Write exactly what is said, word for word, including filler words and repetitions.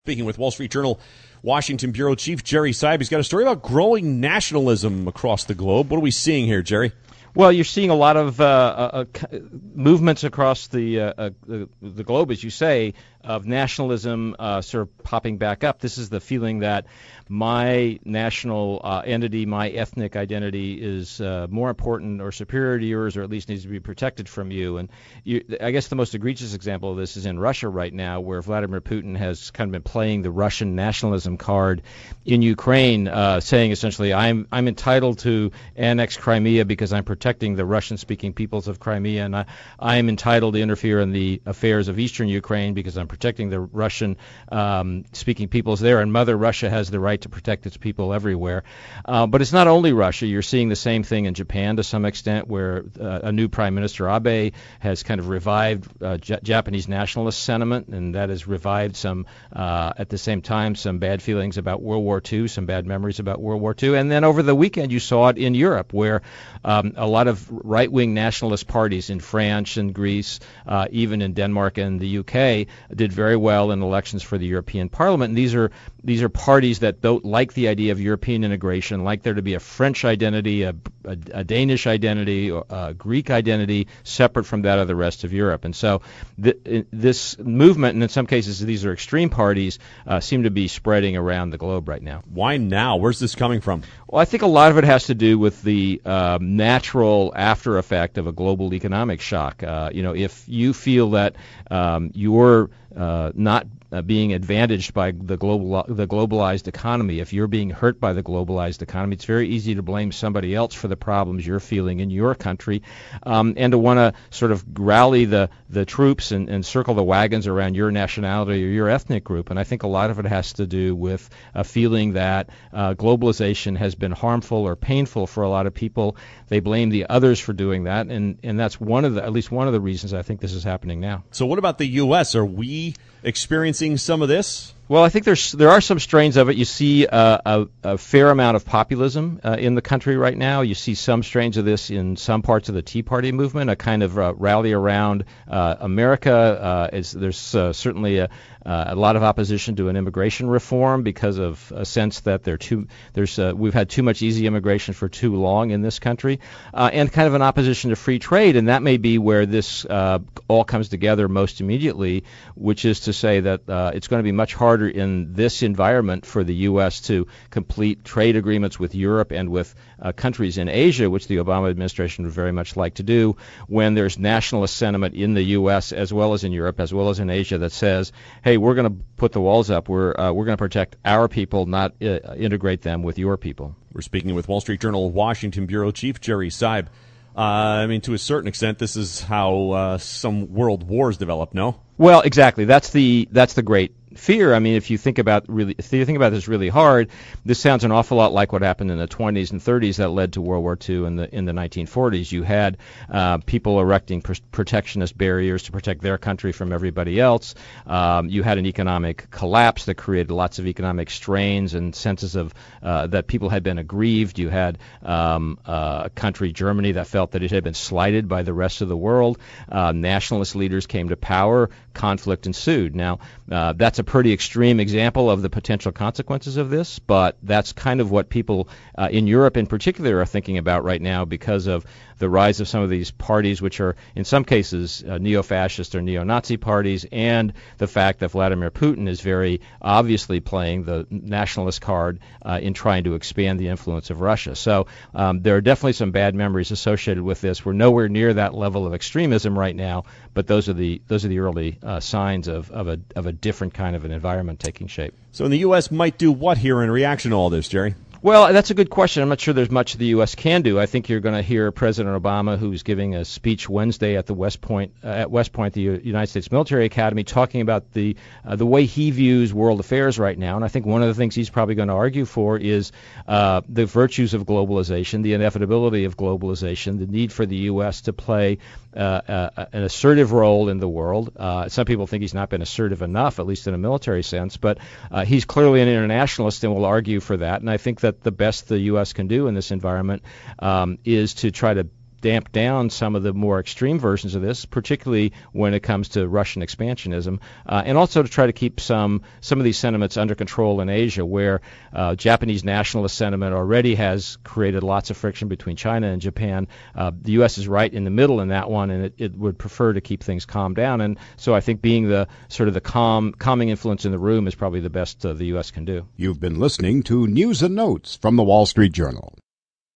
Speaking with Wall Street Journal Washington Bureau Chief Jerry Seib, he's got a story about growing nationalism across the globe. What are we seeing here, Jerry? Well, you're seeing a lot of uh, uh, uh, movements across the, uh, uh, the the globe, as you say, of nationalism uh, sort of popping back up. This is the feeling that my national uh, entity, my ethnic identity is uh, more important or superior to yours, or at least needs to be protected from you. And you, I guess the most egregious example of this is in Russia right now, where Vladimir Putin has kind of been playing the Russian nationalism card in Ukraine, uh, saying essentially, I'm I'm entitled to annex Crimea because I'm protecting the Russian-speaking peoples of Crimea, and I, I am entitled to interfere in the affairs of eastern Ukraine because I'm protecting the Russian-speaking um, peoples there, and Mother Russia has the right to protect its people everywhere. Uh, but it's not only Russia. You're seeing the same thing in Japan to some extent, where uh, a new Prime Minister, Abe, has kind of revived uh, J- Japanese nationalist sentiment, and that has revived some, uh, at the same time, some bad feelings about World War Two, some bad memories about World War Two. And then over the weekend, you saw it in Europe, where um, a lot of right-wing nationalist parties in France and Greece, uh, even in Denmark and the U K, did very well in elections for the European Parliament. And these are these are parties that don't like the idea of European integration, like there to be a French identity, a, a, a Danish identity, or a Greek identity separate from that of the rest of Europe. And so th- this movement, and in some cases these are extreme parties, uh, seem to be spreading around the globe right now. Why now? Where's this coming from? Well, I think a lot of it has to do with the uh, natural after effect of a global economic shock. Uh, you know, if you feel that um, you're uh, not uh, being advantaged by the global the globalized economy, if you're being hurt by the globalized economy, it's very easy to blame somebody else for the problems you're feeling in your country, um, and to want to sort of rally the the troops and, and circle the wagons around your nationality or your ethnic group. And I think a lot of it has to do with a feeling that uh, globalization has been harmful or painful for a lot of people. They blame the others for doing that, and, and that's one of the at least one of the reasons I think this is happening now. So what about the U S? Are we experiencing some of this? Well, I think there's there are some strains of it. You see uh, a, a fair amount of populism uh, in the country right now. You see some strains of this in some parts of the Tea Party movement, a kind of uh, rally around uh, America. Uh, is, there's uh, certainly a, uh, a lot of opposition to an immigration reform because of a sense that there too there's uh, we've had too much easy immigration for too long in this country, uh, and kind of an opposition to free trade. And that may be where this uh, all comes together most immediately, which is to say that uh, it's going to be much harder in this environment for the U S to complete trade agreements with Europe and with uh, countries in Asia, which the Obama administration would very much like to do, when there's nationalist sentiment in the U S as well as in Europe as well as in Asia that says, hey, we're going to put the walls up, we're uh, we're going to protect our people, not uh, integrate them with your people. We're speaking with Wall Street Journal Washington Bureau Chief Jerry Seib. Uh, I mean, to a certain extent, this is how uh, some world wars develop, no? Well, exactly. That's the that's the great fear. I mean, if you think about really, if you think about this really hard, this sounds an awful lot like what happened in the twenties and thirties that led to World War Two in the in the nineteen forties. You had uh, people erecting pr- protectionist barriers to protect their country from everybody else. Um, you had an economic collapse that created lots of economic strains and senses of uh, that people had been aggrieved. You had um, uh, a country, Germany, that felt that it had been slighted by the rest of the world. Uh, nationalist leaders came to power. Conflict ensued. Now, uh, that's a pretty extreme example of the potential consequences of this, but that's kind of what people uh, in Europe in particular are thinking about right now because of the rise of some of these parties, which are in some cases uh, neo-fascist or neo-Nazi parties, and the fact that Vladimir Putin is very obviously playing the nationalist card uh, in trying to expand the influence of Russia. So um, there are definitely some bad memories associated with this. We're nowhere near that level of extremism right now, but those are the those are the early uh, signs of, of a of a different kind of an environment taking shape. So the U S might do what here in reaction to all this, Jerry? Well, that's a good question. I'm not sure there's much the U S can do. I think you're going to hear President Obama, who's giving a speech Wednesday at the West Point, uh, at West Point, the U- United States Military Academy, talking about the uh, the way he views world affairs right now. And I think one of the things he's probably going to argue for is uh, the virtues of globalization, the inevitability of globalization, the need for the U S to play uh, uh, an assertive role in the world. Uh, some people think he's not been assertive enough, at least in a military sense, but uh, he's clearly an internationalist and will argue for that. And I think that the best the U S can do in this environment um, is to try to damp down some of the more extreme versions of this, particularly when it comes to Russian expansionism, uh, and also to try to keep some some of these sentiments under control in Asia, where uh, Japanese nationalist sentiment already has created lots of friction between China and Japan. Uh, the U S is right in the middle in that one, and it, it would prefer to keep things calmed down. And so I think being the sort of the calm, calming influence in the room is probably the best uh, the U S can do. You've been listening to News and Notes from the Wall Street Journal.